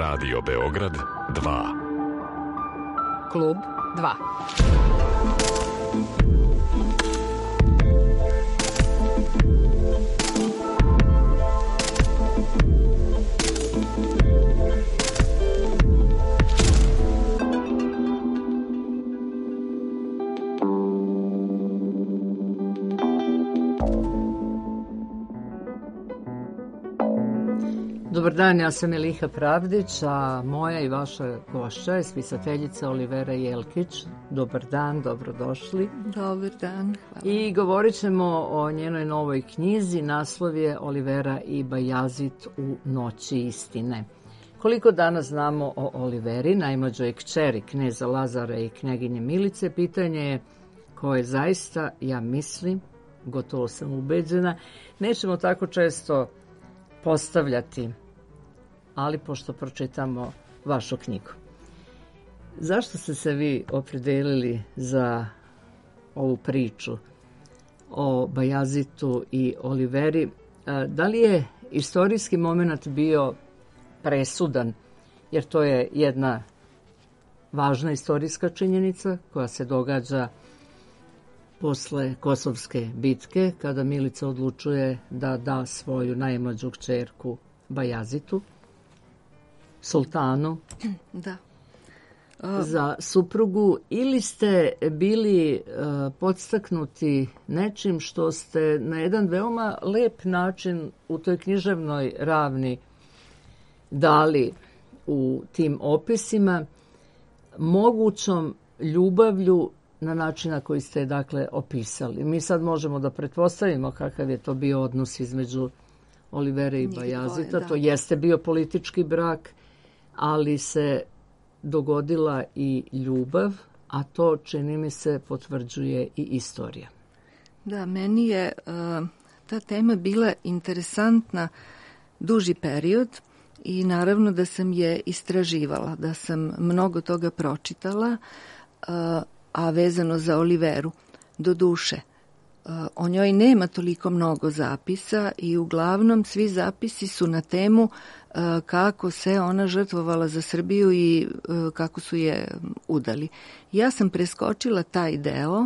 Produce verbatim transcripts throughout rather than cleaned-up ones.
Radio Beograd dva. Klub dva. Dobar dan, ja sam Eliha Pravdić, a moja i vaša gošća je spisateljica Olivera Jelkić. Dobar dan, dobrodošli. Dobar dan, hvala. I govorit ćemo o njenoj novoj knjizi, naslov je Olivera i Bajazit u noći istine. Koliko danas znamo o Oliveri, najmlađoj kćeri kneza Lazara i knjeginje Milice, pitanje je koje zaista, ja mislim, gotovo sam ubeđena, nećemo tako često postavljati, ali pošto pročitamo vašu knjigu. Zašto ste se vi opredelili za ovu priču o Bajazitu i Oliveri? Da li je istorijski moment bio presudan, jer to je jedna važna istorijska činjenica koja se događa posle Kosovske bitke, kada Milica odlučuje da da svoju najmlađu kćerku Bajazitu, sultanu, da. Uh, za suprugu, ili ste bili uh, podstaknuti nečim što ste na jedan veoma lep način u toj književnoj ravni dali u tim opisima, mogućom ljubavlju na način na koji ste je dakle opisali. Mi sad možemo da pretpostavimo kakav je to bio odnos između Olivere i Bajazita. To jeste bio politički brak, ali se dogodila i ljubav, a to, čini mi se, potvrđuje i istorija. Da, meni je uh, ta tema bila interesantna duži period i naravno da sam je istraživala, da sam mnogo toga pročitala, uh, a vezano za Oliveru. Do duše, o njoj nema toliko mnogo zapisa i uglavnom svi zapisi su na temu kako se ona žrtvovala za Srbiju i kako su je udali. Ja sam preskočila taj deo,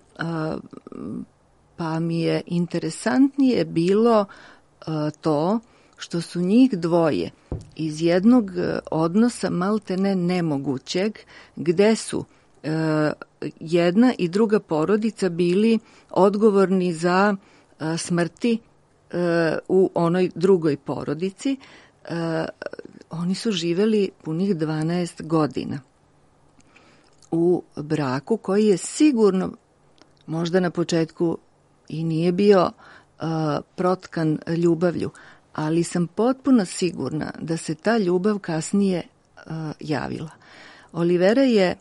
pa mi je interesantnije bilo to što su njih dvoje iz jednog odnosa maltene nemogućeg, gde su jedna i druga porodica bili odgovorni za smrti u onoj drugoj porodici. Oni su živeli punih dvanaest godina u braku koji je sigurno, možda na početku i nije bio protkan ljubavlju, ali sam potpuno sigurna da se ta ljubav kasnije javila. Olivera je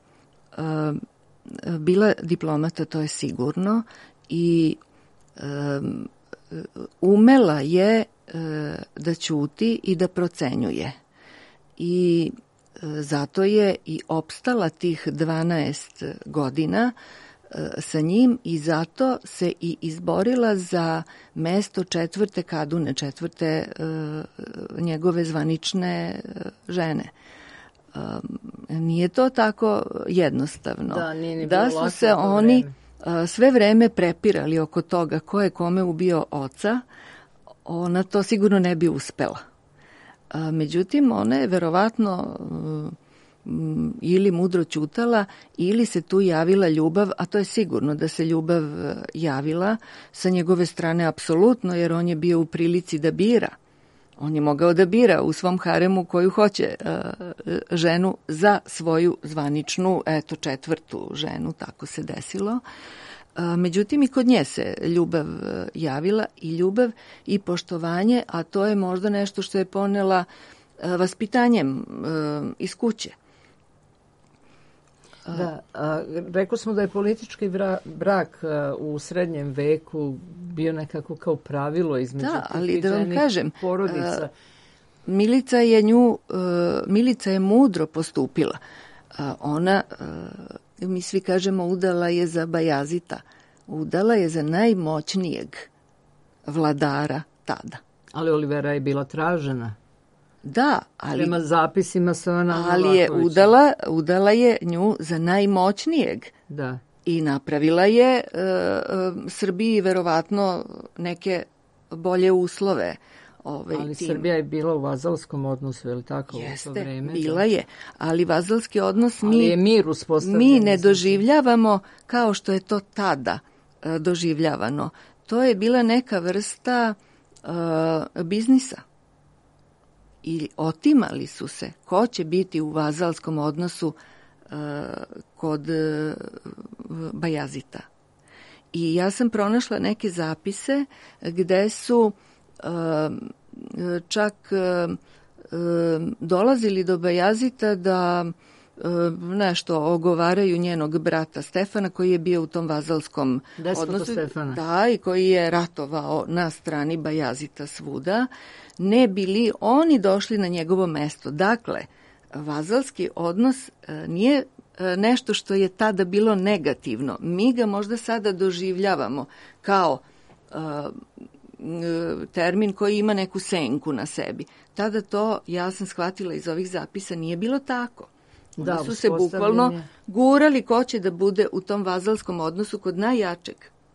bila diplomata, to je sigurno, i um, umela je uh, da ćuti i da procenjuje. I uh, zato je i opstala tih dvanaest godina uh, sa njim i zato se i izborila za mesto četvrte kadune, četvrte uh, njegove zvanične uh, žene. Um, nije to tako jednostavno. Da, nije da su se oni uh, sve vreme prepirali oko toga ko je kome ubio oca, ona to sigurno ne bi uspela. Uh, međutim, ona je verovatno uh, ili mudro ćutala ili se tu javila ljubav, a to je sigurno da se ljubav javila sa njegove strane apsolutno, jer on je bio u prilici da bira. On je mogao da bira u svom haremu koju hoće uh, ženu za svoju zvaničnu, eto, četvrtu ženu, tako se desilo. Uh, međutim, i kod nje se ljubav javila, i ljubav i poštovanje, a to je možda nešto što je ponela uh, vaspitanjem uh, iz kuće. Da, a, rekli smo da je politički vra, brak a, u srednjem veku bio nekako kao pravilo između da, ali da vam kažem, porodica. A, Milica je nju, a, Milica je mudro postupila. A, ona, a, mi svi kažemo, udala je za Bajazita. Udala je za najmoćnijeg vladara tada. Ali Olivera je bila tražena. Da, ali... Prema zapisima se ona... Ali je udala, udala je nju za najmoćnijeg. Da. I napravila je e, e, Srbiji verovatno neke bolje uslove. Ovaj, ali tim. Srbija je bila u vazalskom odnosu, je li tako? Jeste, u to vreme, bila da? je. Ali vazalski odnos mi, ali je mir uspostavljen. Mi ne doživljavamo kao što je to tada e, doživljavano. To je bila neka vrsta e, biznisa. I otimali su se ko će biti u vazalskom odnosu uh, kod uh, Bajazita. I ja sam pronašla neke zapise gde su uh, čak uh, uh, dolazili do Bajazita da uh, nešto ogovaraju njenog brata Stefana koji je bio u tom vazalskom Despota odnosu. Stefana. Da, i koji je ratovao na strani Bajazita svuda. Ne bili oni došli na njegovo mesto. Dakle, vazalski odnos nije nešto što je tada bilo negativno. Mi ga možda sada doživljavamo kao uh, termin koji ima neku senku na sebi. Tada to, ja sam shvatila iz ovih zapisa, nije bilo tako. Oni da, su se bukvalno gurali ko će da bude u tom vazalskom odnosu kod najjačeg.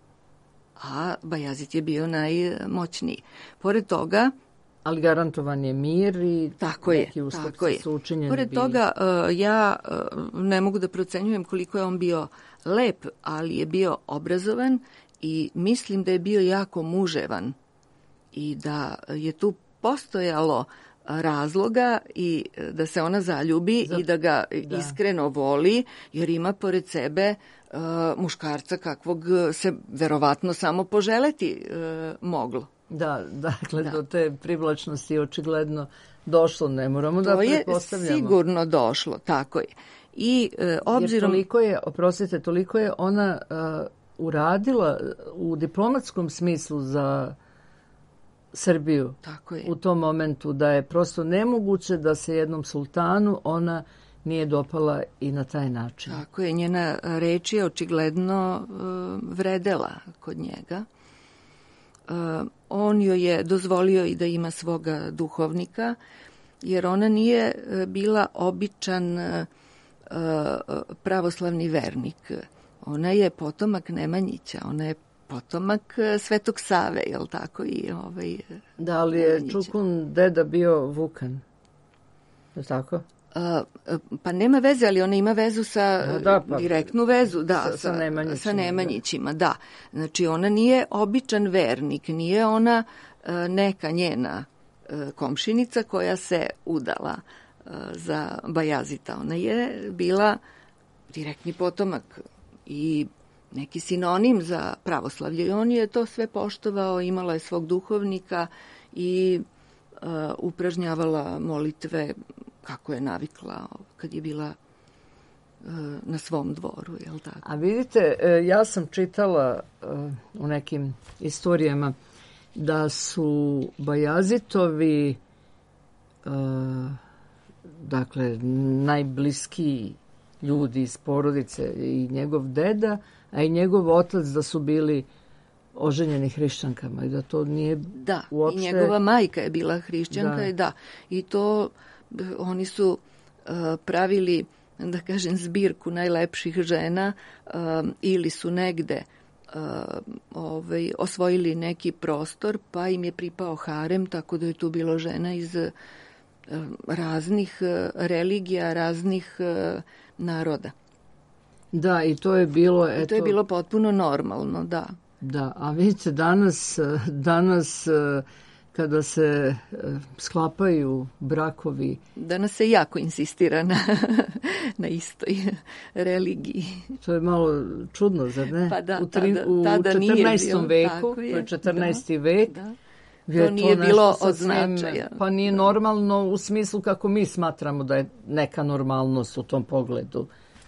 A Bajazit je bio najmoćniji. Pored toga, ali garantovan je mir i tako neki je, ustupci tako je. su učinjeni. Pored bili. toga, ja ne mogu da procenjujem koliko je on bio lep, ali je bio obrazovan i mislim da je bio jako muževan i da je tu postojalo razloga i da se ona zaljubi Za... i da ga da. iskreno voli, jer ima pored sebe uh, muškarca kakvog se verovatno samo poželeti uh, moglo. Da, dakle, da. do te privlačnosti očigledno došlo, ne moramo to da pretpostavljamo. To je sigurno došlo, tako je. I e, obzirom... Jer toliko je, oprostite, toliko je ona uh, uradila u diplomatskom smislu za Srbiju. Tako je. U tom momentu da je prosto nemoguće da se jednom sultanu ona nije dopala i na taj način. Tako je, njena reč je očigledno uh, vredela kod njega. Uh, on joj je dozvolio i da ima svoga duhovnika, jer ona nije uh, bila običan uh, pravoslavni vernik. Ona je potomak Nemanjića, ona je potomak Svetog Save, jel tako? I ovaj, da li je Čukun deda bio Vukan? Je tako? Uh, pa nema veze, ali ona ima vezu sa, da, da, pa, direktnu vezu, da, sa, sa Nemanjićima. Sa Nemanjićima, da. da. Znači, ona nije običan vernik, nije ona uh, neka njena uh, komšinica koja se udala uh, za Bajazita. Ona je bila direktni potomak i neki sinonim za pravoslavlje. I on je to sve poštovao, imala je svog duhovnika i uh, upražnjavala molitve kako je navikla kad je bila uh, na svom dvoru, je li tako? A vidite, ja sam čitala uh, u nekim istorijama da su Bajazitovi uh, dakle, najbliskiji ljudi iz porodice i njegov deda, a i njegov otac da su bili oženjeni hrišćankama i da to nije da, uopšte... i njegova majka je bila hrišćanka da. i da, i to oni su uh, pravili, da kažem, zbirku najlepših žena uh, ili su negde uh, ovaj, osvojili neki prostor, pa im je pripao harem, tako da je tu bilo žena iz uh, raznih uh, religija, raznih uh, naroda. Da, i to je bilo... I eto, to je bilo potpuno normalno, da. Da, a vidite, danas, danas kada se sklapaju brakovi... Danas se jako insistira na, na istoj religiji. To je malo čudno, zar ne? Pa da, u, tri, tada, u tada četrnaestom nije veku, bilo, to je četrnaesti Da, vek, da. To nije to bilo od sasvim, značaja. Pa nije da. normalno u smislu kako mi smatramo da je neka normalnost u tom pogledu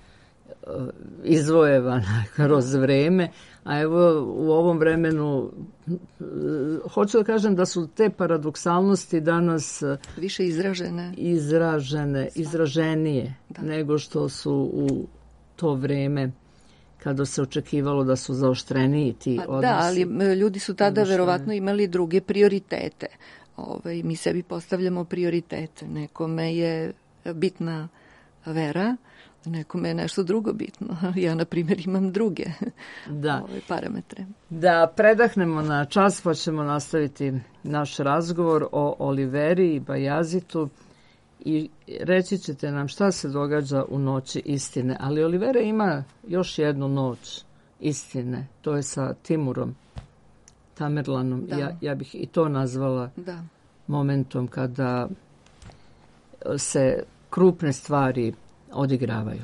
izvojevana kroz vreme, a evo u ovom vremenu hoću da kažem da su te paradoksalnosti danas više izražene, izražene izraženije da. nego što su u to vreme kada se očekivalo da su zaoštreniji ti pa odnosi. Da, ali ljudi su tada verovatno imali druge prioritete. ovaj, mi sebi postavljamo prioritete. Nekome je bitna vera, nekome je nešto drugo bitno. Ja, na primjer, imam druge da. ove parametre. Da predahnemo na čas, pa ćemo nastaviti naš razgovor o Oliveri i Bajazitu i reći ćete nam šta se događa u noći istine. Ali Olivera ima još jednu noć istine, to je sa Timurom Tamerlanom. Ja, ja bih i to nazvala da. momentom kada se krupne stvari odigravaju.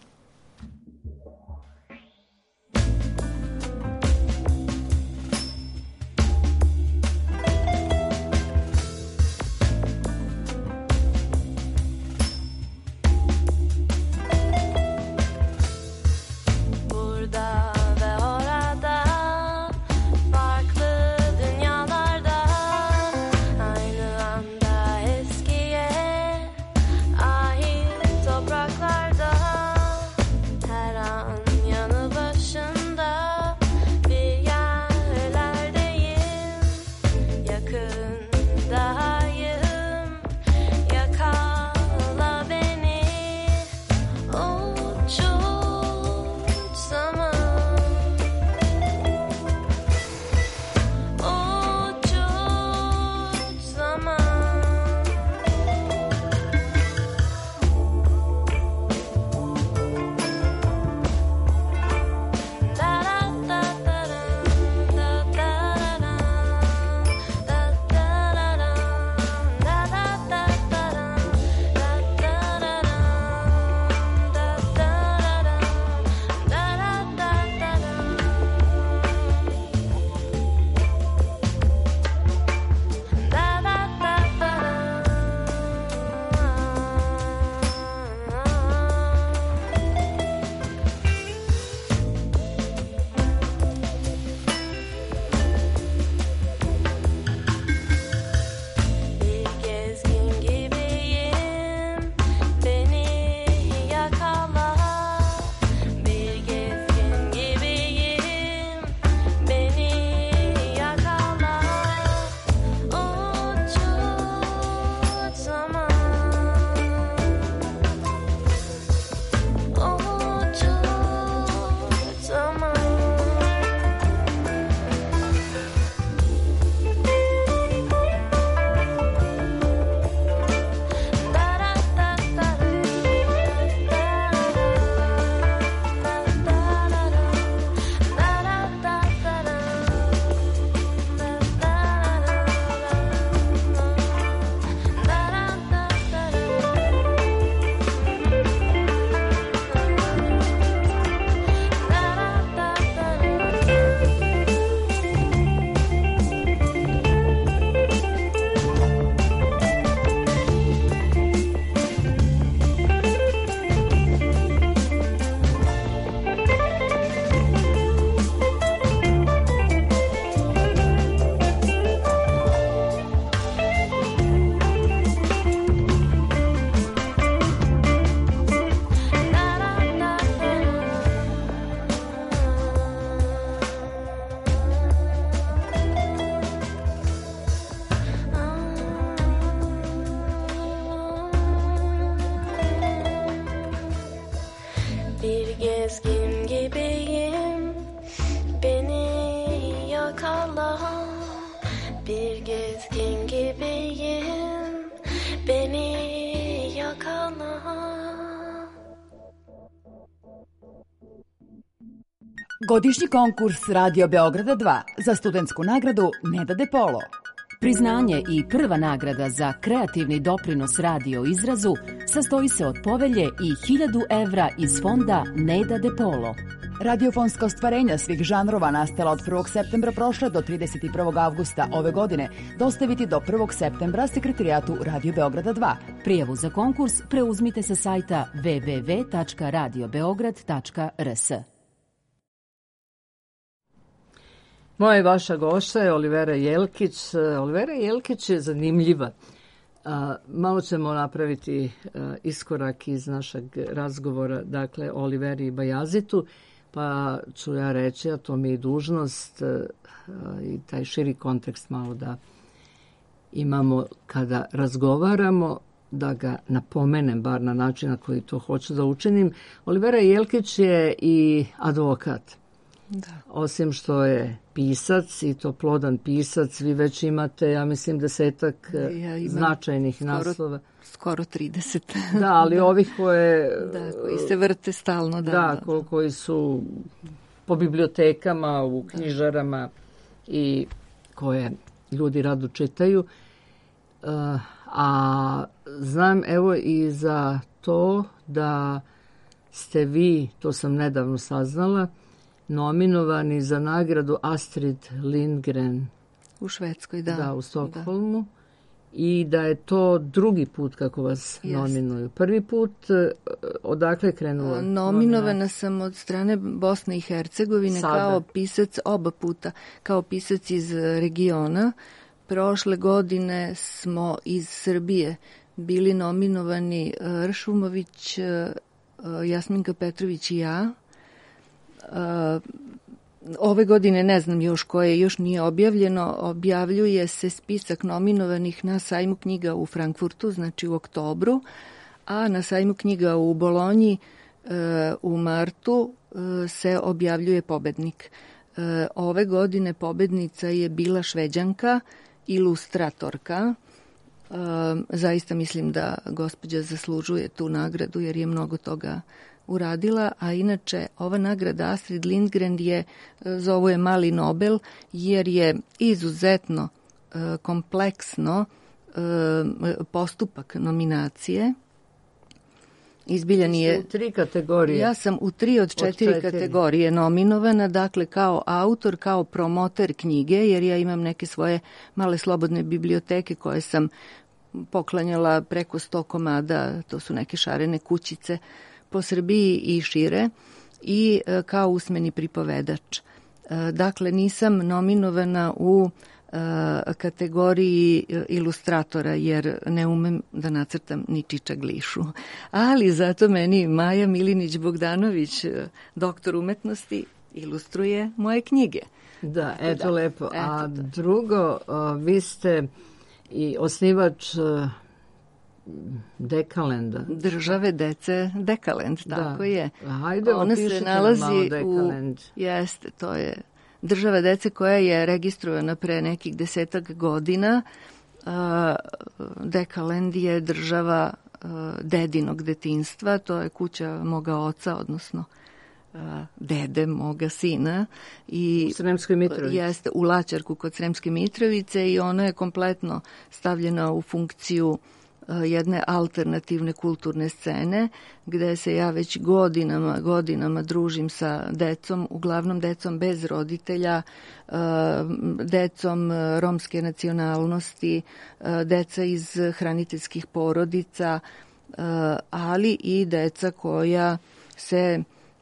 Godišnji konkurs Radio Beograda dva za studentsku nagradu Neda De Polo. Priznanje i prva nagrada za kreativni doprinos radio izrazu sastoji se od povelje i hiljadu evra iz fonda Neda De Polo. Radiofonska ostvarenja svih žanrova nastala od prvog septembra prošle do trideset prvog avgusta ove godine dostaviti do prvog septembra sekretarijatu Radio Beograda dva. Prijavu za konkurs preuzmite sa sajta w w w tačka radio beograd tačka r s. Moja i vaša gošća je Olivera Jelkić. Olivera Jelkić je zanimljiva. Malo ćemo napraviti iskorak iz našeg razgovora, dakle, o Oliveri i Bajazitu, pa ću ja reći, a to mi je dužnost i taj širi kontekst malo da imamo kada razgovaramo, da ga napomenem, bar na način na koji to hoću da učinim. Olivera Jelkić je i advokat. Da. Osim što je pisac, i to plodan pisac, vi već imate, ja mislim, desetak ja značajnih skoro, naslova. Skoro trideset. Da, ali da. Ovih koje... Da, koji se vrte stalno. Da, da, ko, koji su po bibliotekama, u knjižarama da. I koje ljudi rado čitaju. Uh, a znam, evo, i za to da ste vi, to sam nedavno saznala, nominovani za nagradu Astrid Lindgren. U Švedskoj, da. Da, u Stokholmu. Da. I da je to drugi put kako vas Jest. nominuju. Prvi put, odakle je krenulo? Nominovana sam od strane Bosne i Hercegovine Sada. Kao pisac oba puta, kao pisac iz regiona. Prošle godine smo iz Srbije bili nominovani Ršumović, Jasminka Petrović i ja. Ove godine ne znam još koje, još nije objavljeno, objavljuje se spisak nominovanih na sajmu knjiga u Frankfurtu, znači u oktobru, a na sajmu knjiga u Bolonji u martu se objavljuje pobednik. Ove godine pobednica je bila Šveđanka, ilustratorka. Zaista mislim da gospođa zaslužuje tu nagradu jer je mnogo toga uradila, a inače ova nagrada Astrid Lindgren je, zovu je Mali Nobel, jer je izuzetno e, kompleksno e, postupak nominacije. Izbiljan je... U tri kategorije. Ja sam u tri od četiri, od četiri kategorije nominovana, dakle kao autor, kao promoter knjige, jer ja imam neke svoje male slobodne biblioteke koje sam poklanjala preko sto komada, to su neke šarene kućice, po Srbiji i šire, i kao usmeni pripovedač. Dakle, nisam nominovana u kategoriji ilustratora, jer ne umem da nacrtam ni čičaglišu. Ali zato meni Maja Milinić-Bogdanović, doktor umetnosti, ilustruje moje knjige. Da, eto da. Lepo. Eto, A da. drugo, vi ste i osnivač Dekalenda. Države dece Dekalend, tako da. je. Hajde, ona se nalazi u... Jeste, to je Država dece koja je registrovana pre nekih desetak godina. Dekalend je država dedinog detinjstva, to je kuća moga oca, odnosno dede moga sina. I u Sremskoj Mitrovici. Jeste, u Laćarku kod Sremske Mitrovice, i ona je kompletno stavljena u funkciju jedne alternativne kulturne scene, gde se ja već godinama, godinama družim sa decom, uglavnom decom bez roditelja, decom romske nacionalnosti, deca iz hraniteljskih porodica, ali i deca koja se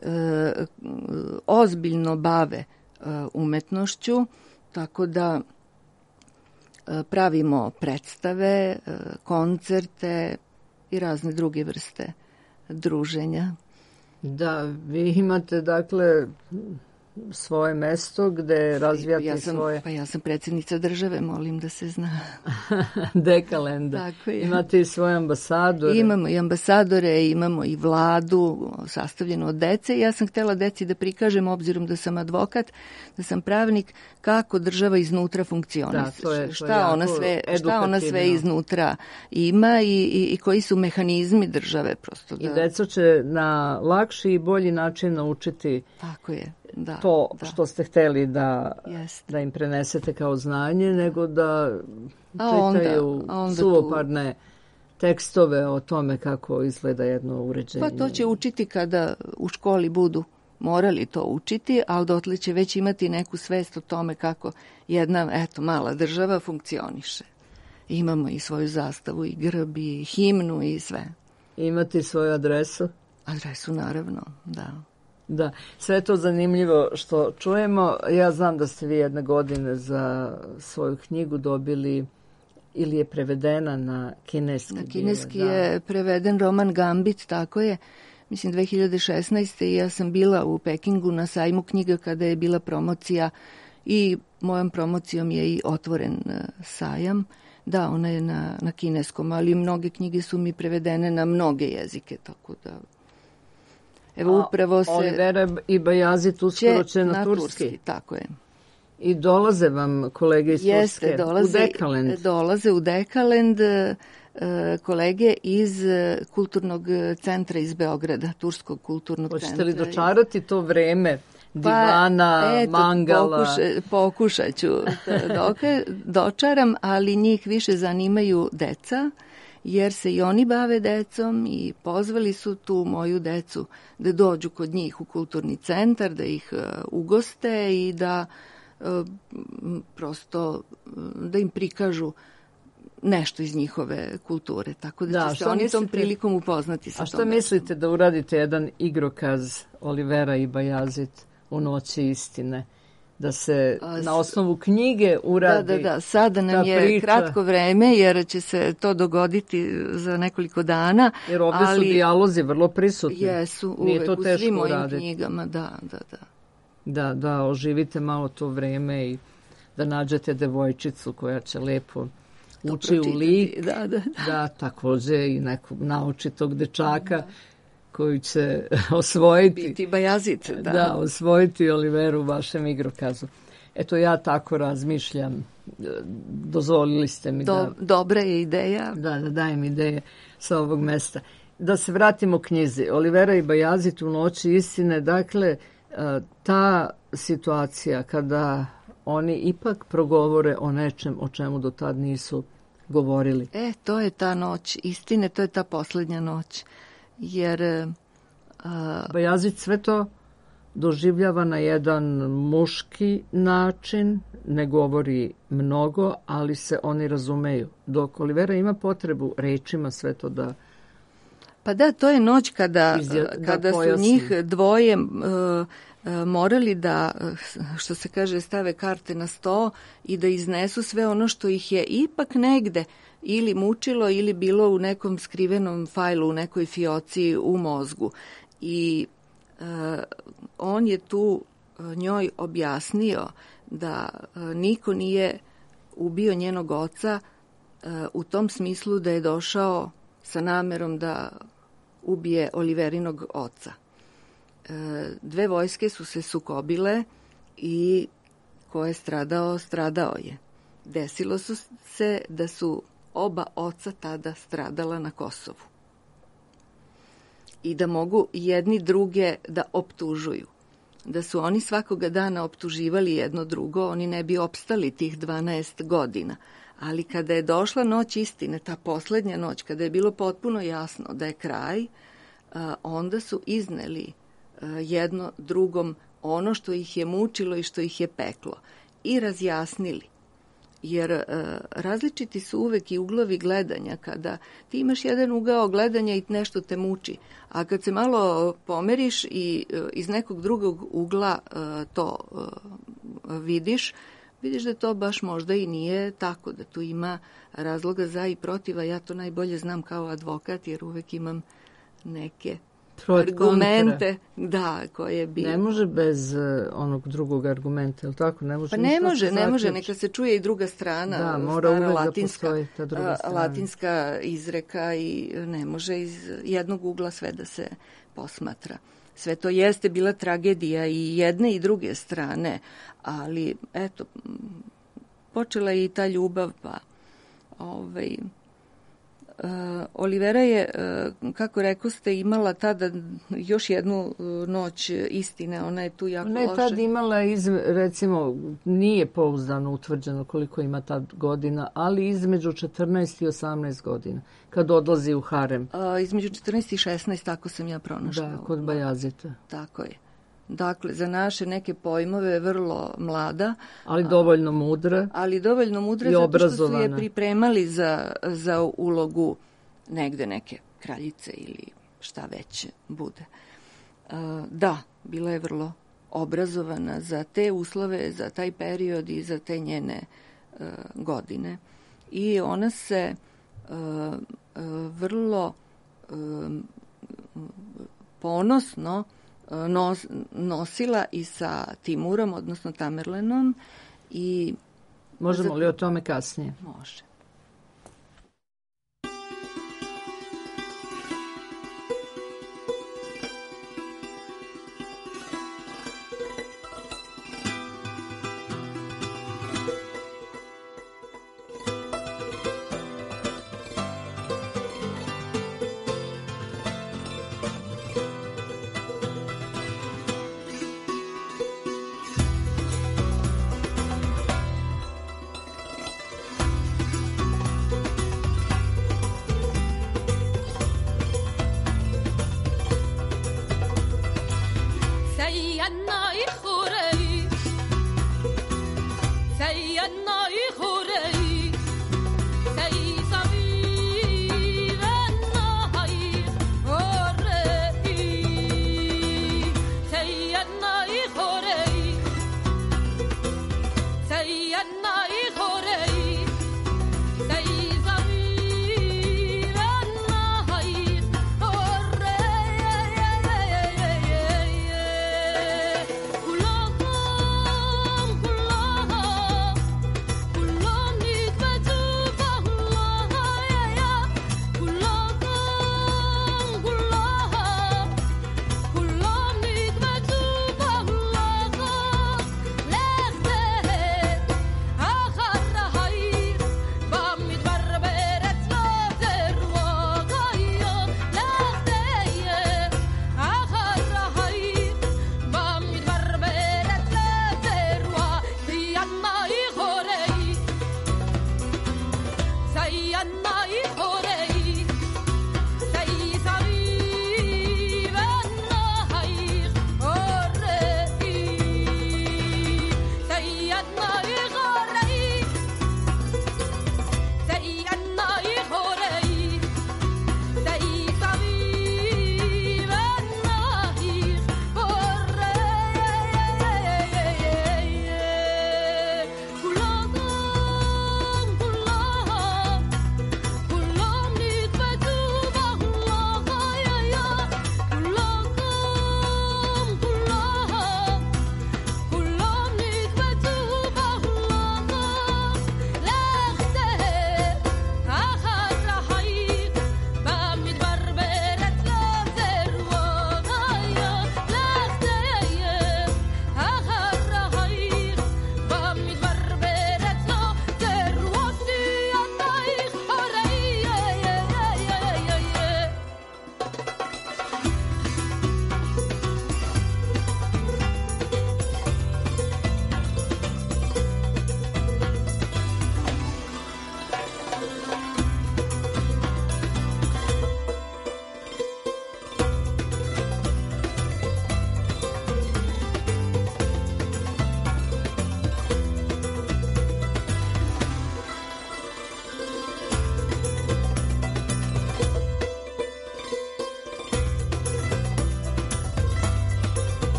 ozbiljno bave umetnošću, tako da pravimo predstave, koncerte i razne druge vrste druženja. Da, vi imate dakle svoje mesto gde razvijate ja sam, svoje... Pa ja sam predsjednica države, molim da se zna. Dekalenda. Tako je. Imate i svoje ambasadore. Imamo i ambasadore, imamo i vladu sastavljenu od dece. Ja sam htjela deci da prikažem, obzirom da sam advokat, da sam pravnik, kako država iznutra funkcioniše. Da, to je, to šta, ona sve, šta ona sve iznutra ima i, i, i koji su mehanizmi države. Prosto da... I deca će na lakši i bolji način naučiti Tako je. Da, to da. što ste hteli da, da im prenesete kao znanje, nego da čitaju onda, onda suvoparne tu... tekstove o tome kako izgleda jedno uređenje. Pa to će učiti kada u školi budu morali to učiti, ali dotle će već imati neku svest o tome kako jedna, eto, mala država funkcioniše. Imamo i svoju zastavu, i grb, i himnu, i sve. Imate svoju adresu? Adresu, naravno, da. Da, sve je to zanimljivo što čujemo. Ja znam da ste vi jedne godine za svoju knjigu dobili, ili je prevedena na kineski. Na kineski bile, je da. preveden roman Gambit, tako je. Mislim, dve hiljade šesnaeste. i ja sam bila u Pekingu na sajmu knjiga kada je bila promocija, i mojom promocijom je i otvoren sajam Da, ona je na, na kineskom, ali mnoge knjige su mi prevedene na mnoge jezike, tako da... Evo, upravo se... Olivera i Bajazit uskoro će na, na turski. turski. Tako je. I dolaze vam kolege iz Jeste, Turske dolaze, u Dekalend. Dolaze u Dekalend kolege iz Kulturnog centra iz Beograda, Turskog kulturnog Hoćete centra. Hoćete li dočarati to vreme divana, pa, eto, mangala? Pokuša, pokušat ću da dočaram, ali njih više zanimaju deca, jer se i oni bave decom i pozvali su tu moju decu da dođu kod njih u kulturni centar, da ih ugoste i da prosto da im prikažu nešto iz njihove kulture, tako da, da će se oni mislite, tom prilikom upoznati sa tom. A šta mislite da uradite jedan igrokaz Olivera i Bajazit u Noći istine? Da se a, na osnovu knjige uradi. Da, da, da. Sada nam je priča. Kratko vreme, jer će se to dogoditi za nekoliko dana. Jer ovdje ali, su dijalozi vrlo prisutni. Jesu, Nije uvek to u svim mojim uraditi. knjigama, da, da, da. Da, da, oživite malo to vreme i da nađete devojčicu koja će lepo to uči u lik. Da, da, da. Da, također i nekog naučitog dečaka da. Koji će osvojiti. Biti Bajazit, da. Da, osvojiti Oliveru u vašem igrokazu. Eto, ja tako razmišljam. Dozvolili ste mi Do, da... Dobra je ideja. Da, da dajem ideje sa ovog mesta. Da se vratimo knjizi. Olivera i Bajazit u Noći istine. Dakle, ta situacija kada oni ipak progovore o nečem o čemu do tad nisu govorili. E, to je ta noć istine, to je ta posljednja noć. Jer a... Bajazit sve to doživljava na jedan muški način, ne govori mnogo, ali se oni razumeju. Dok Olivera ima potrebu rečima sve to da... Pa da, to je noć kada, Izja, kada da su njih dvoje uh, morali da, što se kaže, stave karte na sto i da iznesu sve ono što ih je ipak negde ili mučilo ili bilo u nekom skrivenom fajlu, u nekoj fioci u mozgu. I uh, on je tu njoj objasnio da uh, niko nije ubio njenog oca uh, u tom smislu da je došao sa namerom da ubije Oliverinog oca. Uh, dve vojske su se sukobile i ko je stradao, stradao je. Desilo su se da su oba oca tada stradala na Kosovu. I da mogu jedni druge da optužuju. Da su oni svakoga dana optuživali jedno drugo, oni ne bi opstali tih dvanaest godina. Ali kada je došla noć istine, ta posljednja noć, kada je bilo potpuno jasno da je kraj, onda su izneli jedno drugom ono što ih je mučilo i što ih je peklo. I razjasnili. Jer e, različiti su uvek i uglovi gledanja. Kada ti imaš jedan ugao gledanja i nešto te muči, a kad se malo pomeriš i e, iz nekog drugog ugla e, to e, vidiš, vidiš da to baš možda i nije tako, da tu ima razloga za i protiv, a ja to najbolje znam kao advokat, jer uvek imam neke argumente, da, koje bi... Ne može bez uh, onog drugog argumenta, je li tako? Ne može, pa ne može, ne može, neka se čuje i druga strana, da, mora stara latinska, da ta druga strana. latinska izreka i ne može iz jednog ugla sve da se posmatra. Sve to jeste bila tragedija i jedne i druge strane, ali eto, počela je i ta ljubav, pa ovaj... Uh, Olivera je, uh, kako rekao ste, imala tada još jednu uh, noć istine, ona je tu jako loše. Ona je tad imala, iz, recimo, nije pouzdano utvrđeno koliko ima tad godina, ali između četrnaest i osamnaest godina, kad odlazi u harem. Uh, između četrnaest i šesnaest, tako sam ja pronašla. Da, kod Bajazita. Tako je. Dakle, za naše neke pojmove je vrlo mlada. Ali dovoljno mudra. Ali dovoljno mudra zato što su je pripremali za, za ulogu negde neke kraljice ili šta već bude. Da, bila je vrlo obrazovana za te uslove, za taj period i za te njene godine. I ona se vrlo ponosno Nos, nosila i sa Timurom, odnosno Tamerlenom. I možemo li o tome kasnije? Može.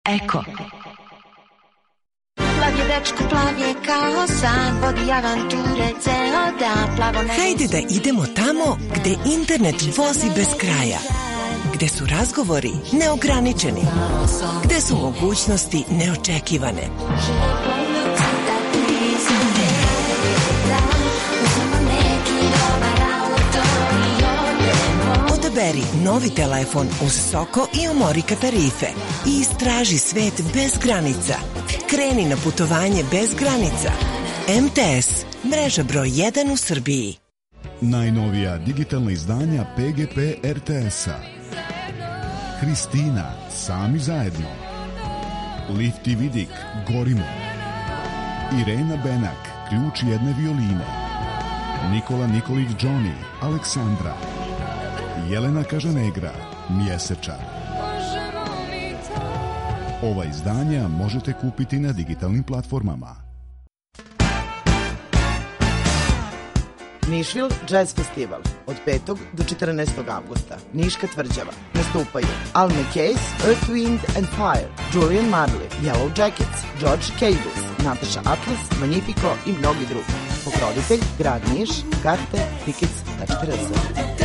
Eko. Plav je dečko, plav je kao san, vodi avanture ceo dan, plavo ne... Hajde da idemo tamo gde internet vozi bez kraja, gde su razgovori neograničeni, gde su mogućnosti neočekivane. Odaberi novi telefon uz Soko i Omorika tarife i istraži svet bez granica. Kreni na putovanje bez granica. M T S, mreža broj jedan u Srbiji. Najnovija digitalna izdanja P G P R T S-a. Kristina, sami zajedno. Lifti Vidik, gorimo. Irena Benak, ključ jedne violine. Nikola Nikolić Johnny, Aleksandra. Jelena Kažanegra, Mjesečar. Ova izdanja možete kupiti na digitalnim platformama. Nišvil Jazz Festival od petog do četrnaestog avgusta. Niška tvrđava. Nastupaju Al McCase, Earth, Wind and Fire, Julian Marley, Yellow Jackets, George Cables, Natasha Atlas, Magnifico i mnogi drugi. Pokrovitelj Grad Niš, karte tickets tačka r z.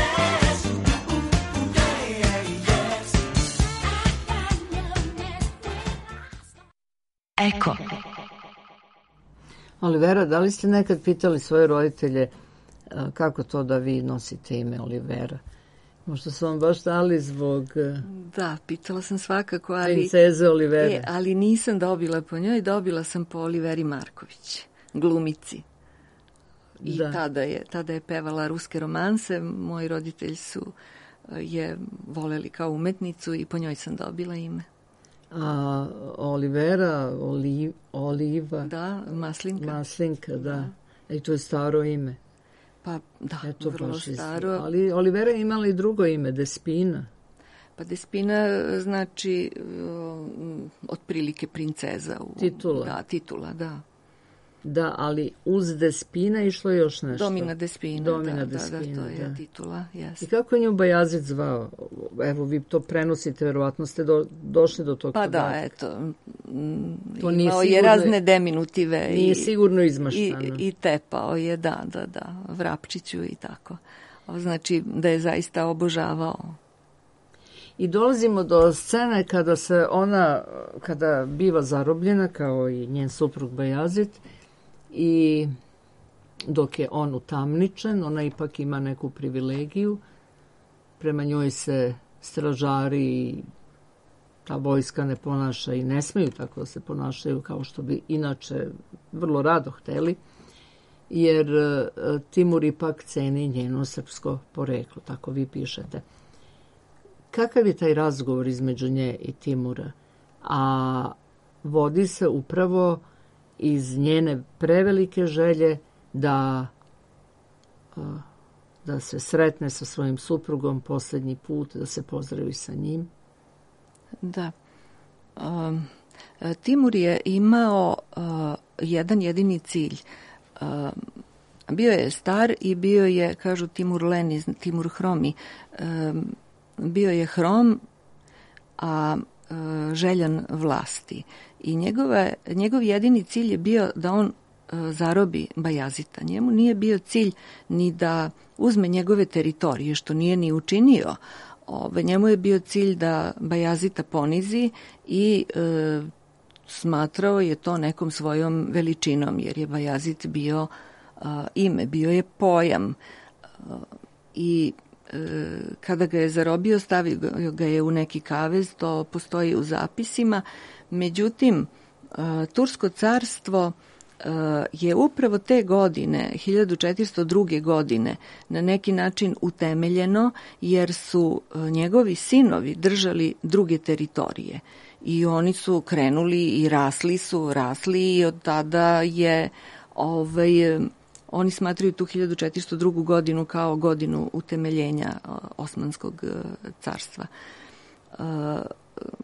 Eko. Olivera, da li ste nekad pitali svoje roditelje kako to da vi nosite ime Olivera? Možda su vam baš dali zbog... Da, pitala sam svakako, ali... Princeze Olivere. E, ali nisam dobila po njoj, dobila sam po Oliveri Marković, glumici. I da. tada, je, tada je pevala ruske romanse. Moji roditelji su je voleli kao umetnicu i po njoj sam dobila ime. A Olivera, Oli, Oliva... Da, Maslinka. Maslinka, da. da. I to je staro ime. Pa da, Eto, vrlo staro. Ali Olivera je imala i drugo ime, Despina. Pa Despina znači um, otprilike princeza. U, titula. Da, titula, da. Da, ali uz Despina išlo još nešto. Domina Despina, Domina da, Despina, da, da, to je da. titula, jes. I kako je nju Bajazid zvao? Evo, vi to prenosite, verovatno ste do, došli do tog Pa podatka. da, eto, m, to imao sigurno, je razne deminutive. Nije i, sigurno izmaštano. I, I tepao je, da, da, da, Vrapčiću i tako. Znači da je zaista obožavao. I dolazimo do scene kada se ona, kada biva zarobljena, kao i njen suprug Bajazid, i dok je on utamničen, ona ipak ima neku privilegiju. Prema njoj se stražari i ta vojska ne ponaša i ne smeju tako da se ponašaju kao što bi inače vrlo rado hteli, jer Timur ipak ceni njeno srpsko poreklo, tako vi pišete. Kakav je taj razgovor između nje i Timura? A vodi se upravo iz njene prevelike želje da, da se sretne sa svojim suprugom posljednji put, da se pozdravi sa njim. Da. Um, Timur je imao uh, jedan jedini cilj. Um, bio je star i bio je, kažu Timur Len, Timur Hromi, um, bio je hrom, a uh, željan vlasti. I njegova, njegov jedini cilj je bio da on uh, zarobi Bajazita. Njemu nije bio cilj ni da uzme njegove teritorije, što nije ni učinio. Ove, njemu je bio cilj da Bajazita ponizi i e, smatrao je to nekom svojom veličinom, jer je Bajazit bio a, ime, bio je pojam. A, I e, kada ga je zarobio, stavio ga je u neki kavez, to postoji u zapisima. Međutim, a, Tursko carstvo je upravo te godine, hiljadu četiristo druge. godine, na neki način utemeljeno, jer su njegovi sinovi držali druge teritorije. I oni su krenuli i rasli su, rasli i od tada je, ovaj, oni smatraju tu hiljadu četiristo drugu. godinu kao godinu utemeljenja Osmanskog carstva.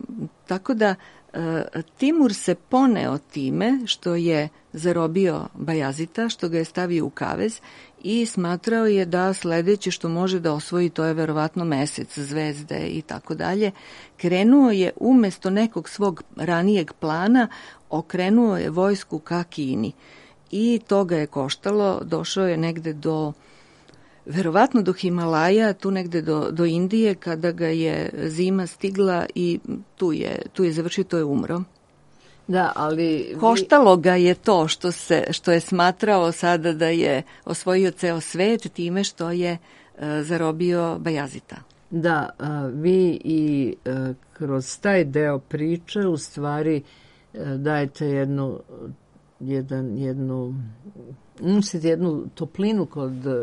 tako da e, Timur se poneo time što je zarobio Bajazita, što ga je stavio u kavez i smatrao je da sledeće što može da osvoji to je verovatno mesec, zvezde i tako dalje. Krenuo je umesto nekog svog ranijeg plana, okrenuo je vojsku ka Kini i to ga je koštalo, došao je negde do verovatno do Himalaja, tu negde do, do Indije, kada ga je zima stigla i tu je, tu je završio, to je umro. Da, ali... Koštalo ga je to što, se, što je smatrao sada da je osvojio ceo svet time što je uh, zarobio Bajazita. Da, uh, vi i uh, kroz taj deo priče u stvari uh, dajete jednu, jedan, jednu, unosite jednu toplinu kod uh,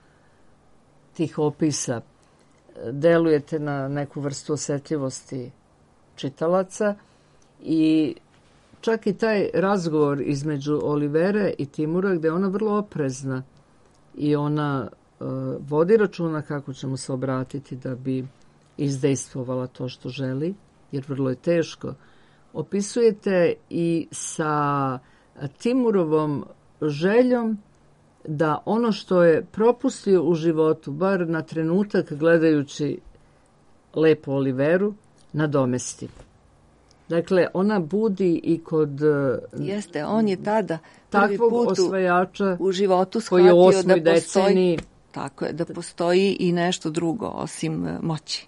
tih opisa. Delujete na neku vrstu osetljivosti čitalaca i čak i taj razgovor između Olivere i Timura gde je ona vrlo oprezna i ona uh, vodi računa kako će mu se obratiti da bi izdejstvovala to što želi, jer vrlo je teško. Opisujete i sa Timurovom željom da ono što je propustio u životu, bar na trenutak gledajući lepu Oliveru, nadomesti. Dakle, ona budi i kod... Jeste, on je tada prvi put osvajača u životu shvatio da postoji, deceniji. Tako je, da postoji i nešto drugo osim moći.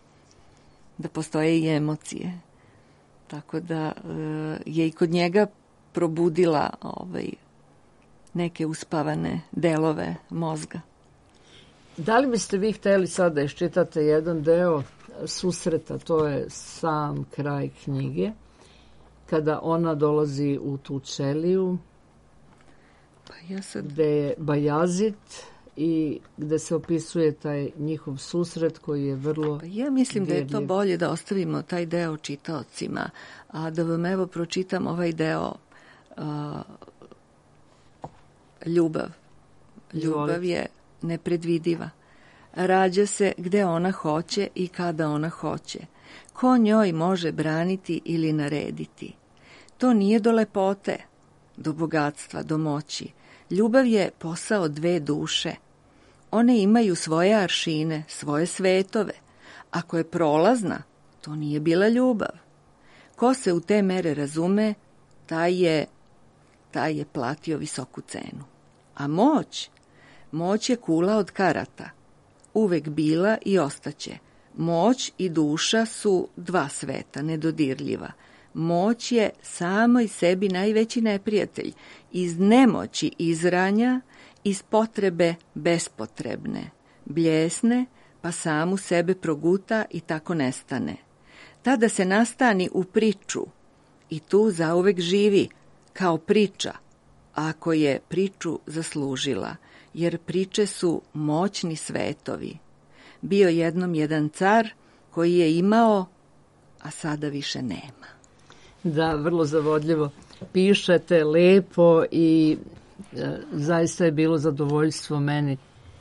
Da postoje i emocije. Tako da je i kod njega probudila ovaj, neke uspavane delove mozga. Da li biste vi hteli sad da iščitate jedan deo susreta, to je sam kraj knjige, kada ona dolazi u tu ćeliju, pa ja sad... gde je Bajazit i gde se opisuje taj njihov susret koji je vrlo... Pa ja mislim dirljiv. Da je to bolje da ostavimo taj deo čitaocima, a da vam evo pročitam ovaj deo uh, ljubav. Ljubav je nepredvidiva. Rađa se gde ona hoće i kada ona hoće. Ko njoj može braniti ili narediti? To nije do lepote, do bogatstva, do moći. Ljubav je posao dve duše. One imaju svoje aršine, svoje svetove. Ako je prolazna, to nije bila ljubav. Ko se u te mere razume, taj je, taj je platio visoku cenu. A moć? Moć je kula od karata. Uvek bila i ostaće. Moć i duša su dva sveta, nedodirljiva. Moć je samoj sebi najveći neprijatelj. Iz nemoći izranja, iz potrebe bespotrebne. Bljesne, pa samu sebe proguta i tako nestane. Tada se nastani u priču i tu zauvek živi, kao priča, ako je priču zaslužila, jer priče su moćni svetovi. Bio jednom jedan car koji je imao, a sada više nema. Da, vrlo zavodljivo. Pišete lepo i e, zaista je bilo zadovoljstvo meni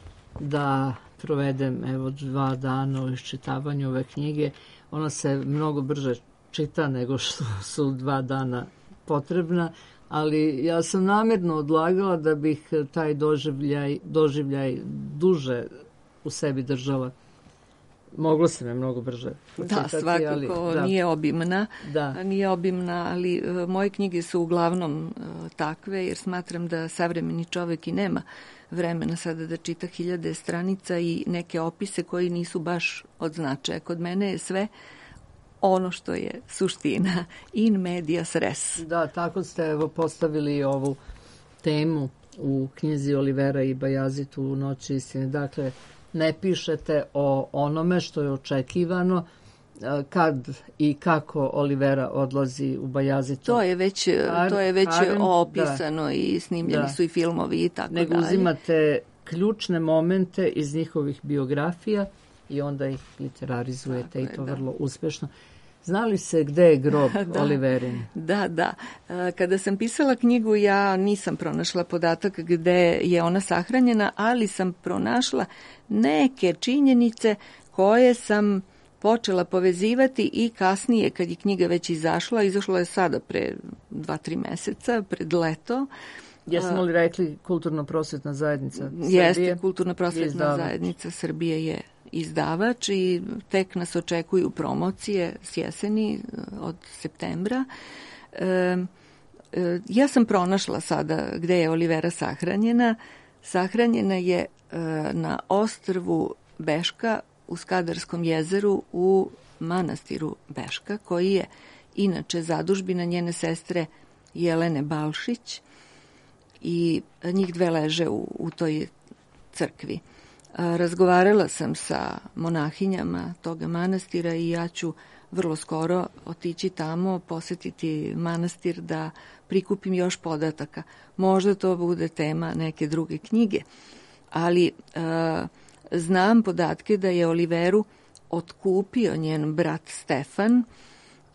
da provedem evo dva dana u iščitavanju ove knjige. Ona se mnogo brže čita nego što su dva dana potrebna, ali ja sam namjerno odlagala da bih taj doživljaj, doživljaj duže u sebi držala. Moglo se me mnogo brže počitati. Da, svakako ali, da. nije obimna, da. nije obimna, ali uh, moje knjige su uglavnom uh, takve, jer smatram da savremeni čovek i nema vremena sada da čita hiljade stranica i neke opise koji nisu baš od značaja. Kod mene je sve ono što je suština, in medias res. Da, tako ste evo postavili ovu temu u knjizi Olivera i Bajazit u Noći istine. Dakle, ne pišete o onome što je očekivano, kad i kako Olivera odlazi u Bajazitu. To je već, Kar, to je već Karen, opisano da. I snimljeni da. Su i filmovi i tako Nego dalje. Uzimate ključne momente iz njihovih biografija i onda ih literarizujete tako i to je, da. Vrlo uspešno. Znali se gde je grob da, Oliverin? Da, da. Kada sam pisala knjigu, ja nisam pronašla podatak gde je ona sahranjena, ali sam pronašla neke činjenice koje sam počela povezivati i kasnije, kad je knjiga već izašla, izašla je sada pre dva, tri meseca, pred leto. Jesmo li rekli kulturno-prosvetna zajednica Srbije? Jeste, kulturno-prosvetna zajednica Srbije je izdavač i tek nas očekuju promocije s jeseni od septembra. E, e, ja sam pronašla sada gde je Olivera sahranjena. Sahranjena je e, na ostrvu Beška u Skadarskom jezeru u manastiru Beška, koji je inače zadužbina njene sestre Jelene Balšić, i njih dve leže u, u toj crkvi. Razgovarala sam sa monahinjama toga manastira i ja ću vrlo skoro otići tamo, posetiti manastir da prikupim još podataka. Možda to bude tema neke druge knjige, ali e, znam podatke da je Oliveru otkupio njen brat Stefan, e,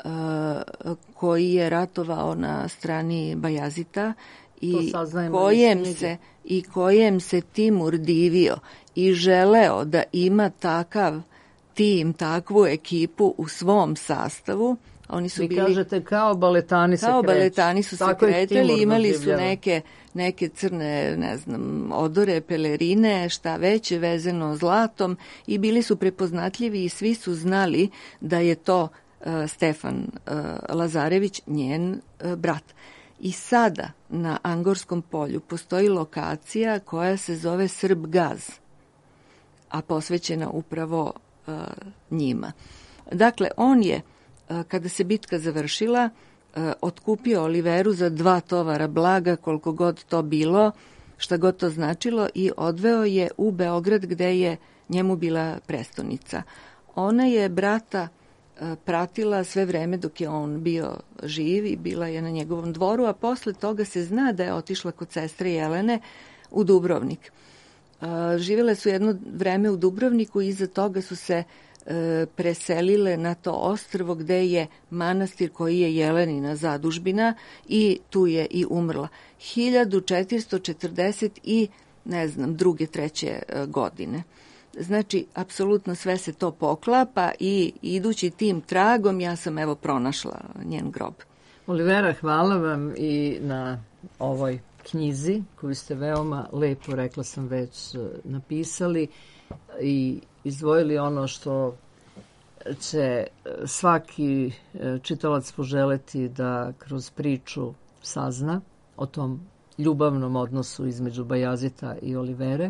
koji je ratovao na strani Bajazita i kojem se i kojem se Timur divio i želeo da ima takav tim, takvu ekipu u svom sastavu. Oni su Vi bili, kažete kao baletani se kao kreću. baletani su Tako se kretali, imali su doživljava. neke, neke crne, ne znam, odore, pelerine, šta već vezano zlatom i bili su prepoznatljivi i svi su znali da je to uh, Stefan uh, Lazarević, njen uh, brat. I sada na Angorskom polju postoji lokacija koja se zove Srb Gaz, a posvećena upravo uh, njima. Dakle, on je, uh, kada se bitka završila, uh, otkupio Oliveru za dva tovara blaga, koliko god to bilo, šta god to značilo, i odveo je u Beograd gde je njemu bila prestonica. Ona je brata pratila sve vreme dok je on bio živ i bila je na njegovom dvoru, a posle toga se zna da je otišla kod sestre Jelene u Dubrovnik. Živjele su jedno vreme u Dubrovniku i iza toga su se preselile na to ostrvo gde je manastir koji je Jelenina zadužbina i tu je i umrla. hiljadu četiristo četrdeset i ne znam, druge, treće godine. Znači, apsolutno sve se to poklapa i idući tim tragom ja sam evo pronašla njen grob. Olivera, hvala vam i na ovoj knjizi koju ste veoma lepo, rekla sam već, napisali i izdvojili ono što će svaki čitalac poželeti da kroz priču sazna o tom ljubavnom odnosu između Bajazita i Olivere.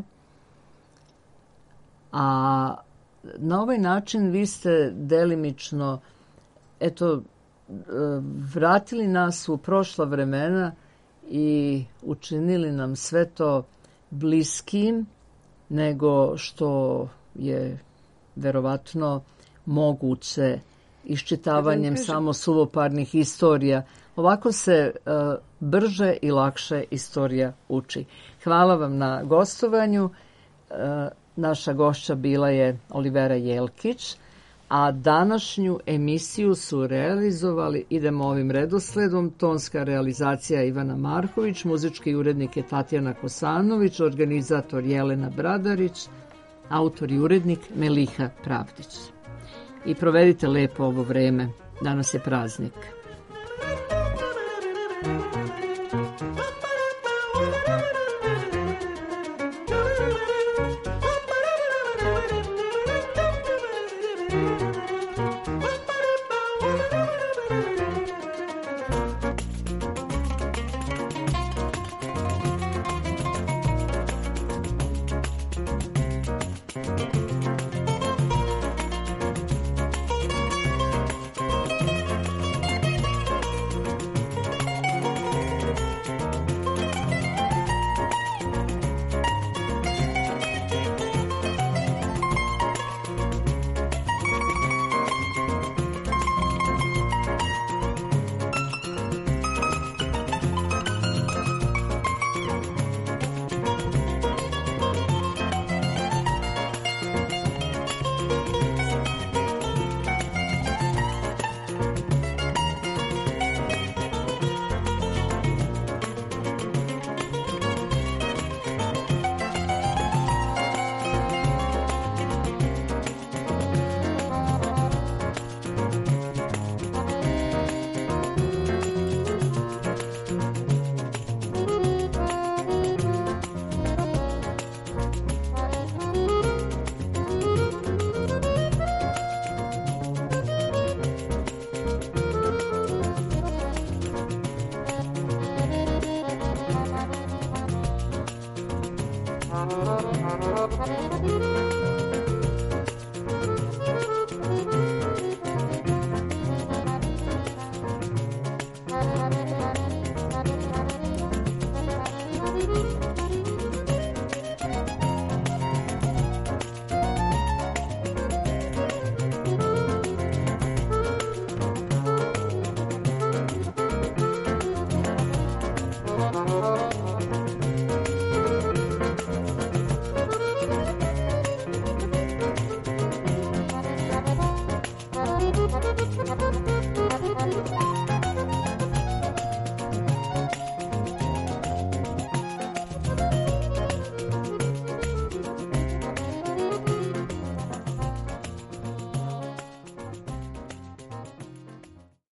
A na ovaj način vi ste delimično eto, vratili nas u prošla vremena i učinili nam sve to bliskim nego što je verovatno moguće iščitavanjem kažem, samo suvoparnih istorija. Ovako se uh, brže i lakše istorija uči. Hvala vam na gostovanju. Uh, naša gošća bila je Olivera Jelkić, a današnju emisiju su realizovali, idemo ovim redosledom, tonska realizacija Ivana Marković, muzički urednik je Tatjana Kosanović, organizator Jelena Bradarić, autor i urednik Meliha Pravdić. I provedite lepo ovo vreme, danas je praznik. Thank you.